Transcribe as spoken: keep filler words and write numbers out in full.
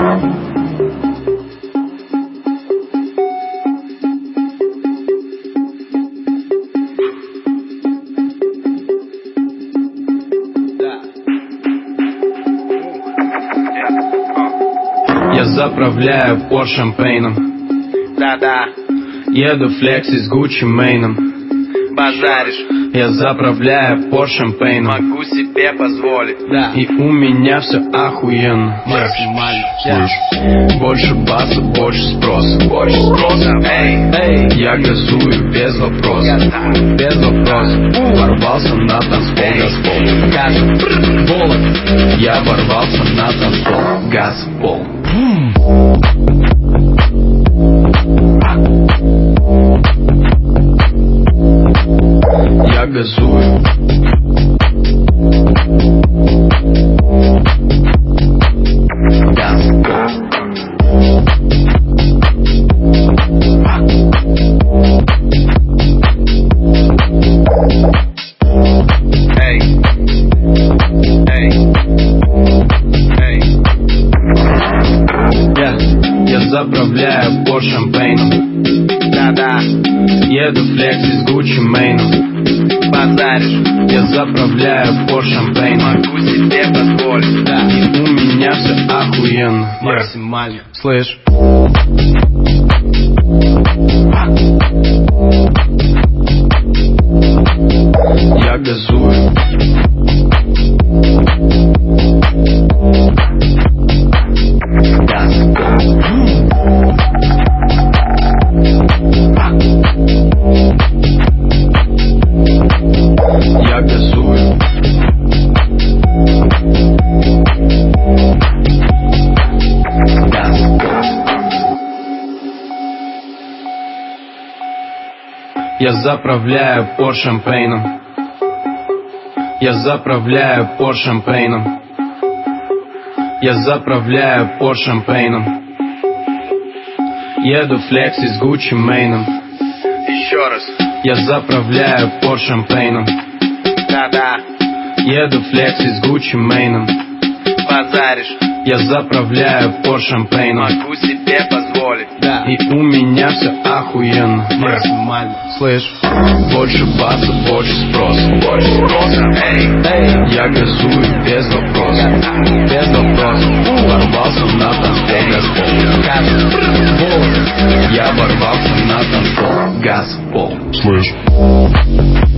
Я заправляю Порш шампейном. Да-да, еду флекси с Гуччи Мэйном. базаришь, Я заправляю Порш шампейном. могу себе позволить. Да. И у меня все охуенно. Максимально. Слышь, больше баса, больше спроса. Больше спроса. Эй, Эй, я газую без вопросов. Без вопросов. Ворвался на танцпол, газпол. Газ, волок. Я ворвался на танцпол, газпол. Я газую. Газпол. эй, эй, эй. Я, я заправляю Порш шампейном. Да-да, Еду флекси с Гуччи Мэйном. базаришь, Я заправляю Порш шампейном. могу себе позволить. Да. И у меня все охуенно. Максимально. Слышь, я газую. Я газую. Я заправляю Порш шампейном. Я заправляю Порш шампейном. Я заправляю Порш шампейном. Еду флекси с Гуччи Мэйном. Еще раз. Я заправляю Порш шампейном. Да-да, Еду флекси с Гуччи Мэйном. базаришь, Я заправляю Порш шампейном. могу себе позволить. Да. И у меня все охуенно. Максимально. Слышь, больше баса, больше спроса. Больше спроса. Эй, Эй, я газую без вопросов. Без вопросов. Ворвался на танцпол, газпол. Газ, волок. Я ворвался на танцпол, газпол. Слышь.